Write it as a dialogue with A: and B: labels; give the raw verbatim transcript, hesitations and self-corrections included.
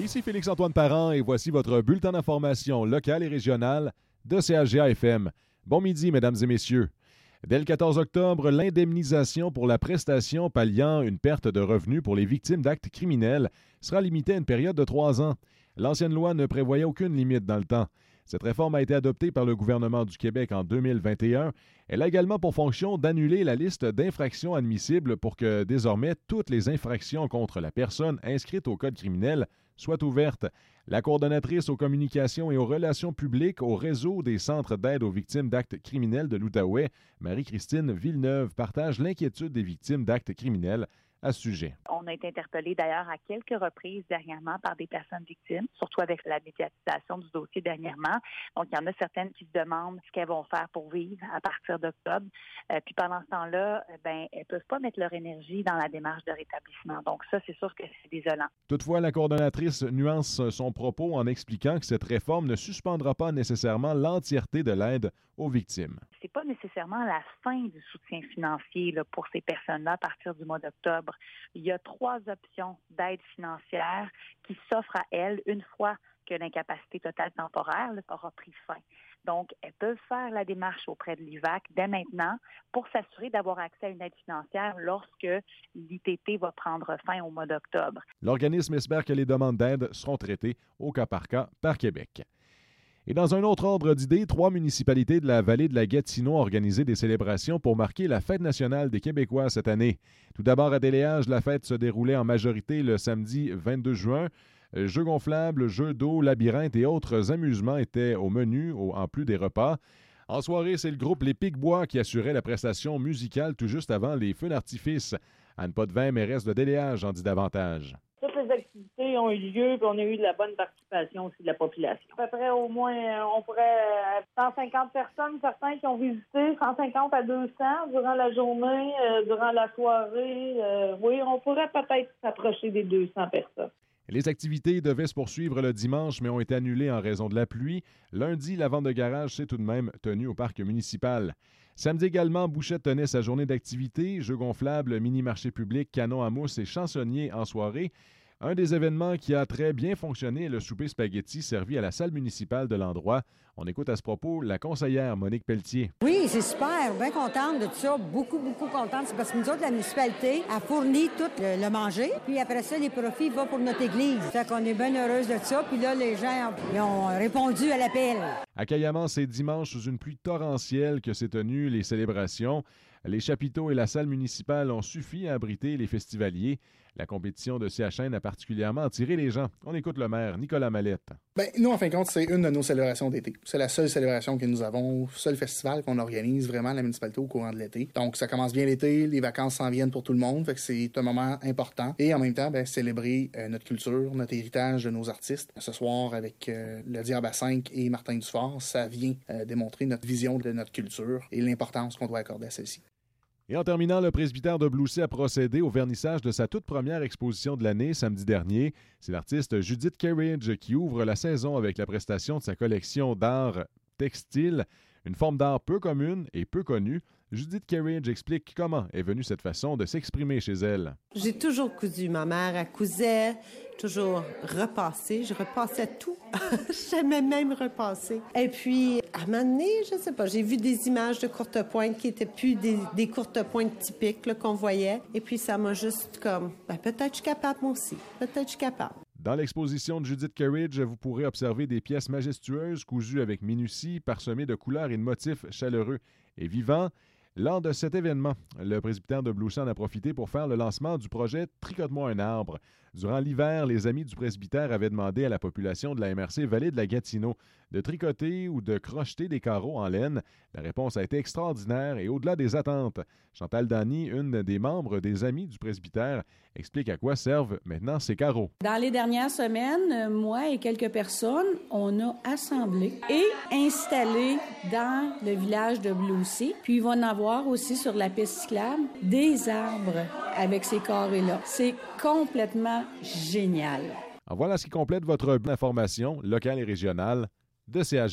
A: Ici Félix-Antoine Parent et voici votre bulletin d'information locale et régionale de C H G A F M. Bon midi, mesdames et messieurs. Dès le quatorze octobre, l'indemnisation pour la prestation palliant une perte de revenus pour les victimes d'actes criminels sera limitée à une période de trois ans. L'ancienne loi ne prévoyait aucune limite dans le temps. Cette réforme a été adoptée par le gouvernement du Québec en deux mille vingt et un. Elle a également pour fonction d'annuler la liste d'infractions admissibles pour que désormais toutes les infractions contre la personne inscrites au Code criminel soient ouvertes. La coordonnatrice aux communications et aux relations publiques au réseau des centres d'aide aux victimes d'actes criminels de l'Outaouais, Marie-Christine Villeneuve, partage l'inquiétude des victimes d'actes criminels à ce sujet.
B: On a été interpellé d'ailleurs à quelques reprises dernièrement par des personnes victimes, surtout avec la médiatisation du dossier dernièrement. Donc, il y en a certaines qui se demandent ce qu'elles vont faire pour vivre à partir d'octobre. Euh, puis pendant ce temps-là, ben, elles ne peuvent pas mettre leur énergie dans la démarche de rétablissement. Donc ça, c'est sûr que c'est désolant.
A: Toutefois, la coordonnatrice nuance son propos en expliquant que cette réforme ne suspendra pas nécessairement l'entièreté de l'aide aux victimes.
B: C'est pas nécessairement la fin du soutien financier là, pour ces personnes-là à partir du mois d'octobre. Il y a trois options d'aide financière qui s'offrent à elles une fois que l'incapacité totale temporaire là, aura pris fin. Donc, elles peuvent faire la démarche auprès de l'I V A C dès maintenant pour s'assurer d'avoir accès à une aide financière lorsque l'I T T va prendre fin au mois d'octobre.
A: L'organisme espère que les demandes d'aide seront traitées au cas par cas par Québec. Et dans un autre ordre d'idées, trois municipalités de la vallée de la Gatineau ont organisé des célébrations pour marquer la Fête nationale des Québécois cette année. Tout d'abord, à Déléage, la fête se déroulait en majorité le samedi vingt-deux juin. Jeux gonflables, jeux d'eau, labyrinthes et autres amusements étaient au menu, en plus des repas. En soirée, c'est le groupe Les Pics-Bois qui assurait la prestation musicale tout juste avant les feux d'artifice. Anne Potvin, mairesse de Déléage, en dit davantage.
C: Toutes les activités ont eu lieu et on a eu de la bonne participation aussi de la population. À peu près au moins, on pourrait cent cinquante personnes, certains qui ont visité, cent cinquante à deux cents durant la journée, euh, durant la soirée. Euh, oui, on pourrait peut-être s'approcher des deux cents personnes.
A: Les activités devaient se poursuivre le dimanche, mais ont été annulées en raison de la pluie. Lundi, la vente de garage s'est tout de même tenue au parc municipal. Samedi également, Bouchette tenait sa journée d'activité, jeux gonflables, mini-marché public, canon à mousse et chansonnier en soirée. Un des événements qui a très bien fonctionné est le souper spaghetti servi à la salle municipale de l'endroit. On écoute à ce propos la conseillère Monique Pelletier.
D: Oui, c'est super. Bien contente de tout ça. Beaucoup, beaucoup contente. C'est parce que nous autres, la municipalité a fourni tout le, le manger. Puis après ça, les profits vont pour notre église. Fait qu'on est bien heureuse de ça. Puis là, les gens ils ont répondu à l'appel.
A: À Cayamant, c'est dimanche sous une pluie torrentielle que s'est tenues les célébrations. Les chapiteaux et la salle municipale ont suffi à abriter les festivaliers. La compétition de C H N a particulièrement attiré les gens. On écoute le maire Nicolas Mallette.
E: Bien, nous, en fin de compte, c'est une de nos célébrations d'été. C'est la seule célébration que nous avons, seul festival qu'on organise vraiment à la municipalité au courant de l'été. Donc, ça commence bien l'été, les vacances s'en viennent pour tout le monde, fait que c'est un moment important. Et en même temps, bien, célébrer euh, notre culture, notre héritage de nos artistes. Ce soir, avec euh, le Diable à cinq et Martin Dufort, ça vient euh, démontrer notre vision de notre culture et l'importance qu'on doit accorder à celle-ci.
A: Et en terminant, le presbytère de Bloussy a procédé au vernissage de sa toute première exposition de l'année samedi dernier. C'est l'artiste Judith Carriage qui ouvre la saison avec la prestation de sa collection d'art textile, une forme d'art peu commune et peu connue. Judith Carriage explique comment est venue cette façon de s'exprimer chez elle.
F: J'ai toujours cousu. Ma mère, elle cousait, toujours repassé. Je repassais tout. J'aimais même repasser. Et puis, à un moment donné, je sais pas, j'ai vu des images de courte pointe qui étaient plus des, des courtes pointes typiques là, qu'on voyait. Et puis, ça m'a juste comme, ben, peut-être je suis capable moi aussi. Peut-être je suis capable.
A: Dans l'exposition de Judith Carriage, vous pourrez observer des pièces majestueuses cousues avec minutie, parsemées de couleurs et de motifs chaleureux et vivants. Lors de cet événement, le presbytère de Bloussy en a profité pour faire le lancement du projet « Tricote-moi un arbre ». Durant l'hiver, les amis du presbytère avaient demandé à la population de la M R C Vallée de la Gatineau de tricoter ou de crocheter des carreaux en laine. La réponse a été extraordinaire et au-delà des attentes. Chantal Dany, une des membres des amis du presbytère, explique à quoi servent maintenant ces carreaux.
G: Dans les dernières semaines, moi et quelques personnes, on a assemblé et installé dans le village de Bloussy. Puis il va en avoir aussi sur la piste cyclable des arbres avec ces carrés-là. C'est complètement génial.
A: En voilà ce qui complète votre information locale et régionale de C H G.